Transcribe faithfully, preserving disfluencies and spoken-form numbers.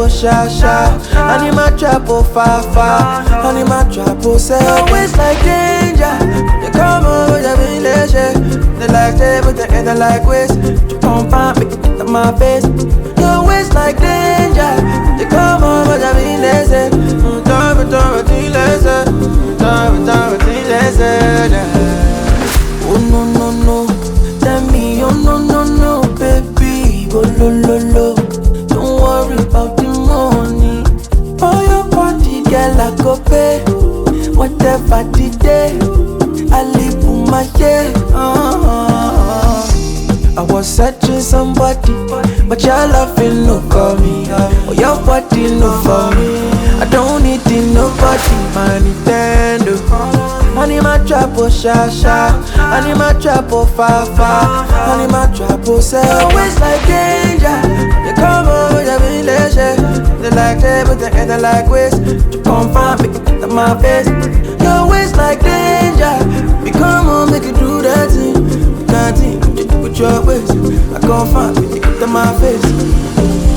oh sha sha. I need my trap oh fa fa. I need my trap oh say. Your waist like danger. They come over the village. They like they but they ain't like waist. You come find me to my face. Your waist like danger. They come over the village. Don't be don't be less. Don't be don't be less. Oh no no no. Tell me oh no no no baby. Oh lo lo lo. Don't worry about the money. For your body, girl, I go pay. Whatever the day, I live for my day. Uh-huh. I was searching somebody, but your love ain't no for me. Oh, your body no for me. I don't need it, nobody. My Nintendo. I need my trap oh sha sha. I need my trap oh fa fa. I need my trap oh say. Always like danger. They come over the village. They like they but they ain't like waste. You come find me to my face. Your waist like danger. We come on make you do that thing. That thing with your waist. I come find me to my face.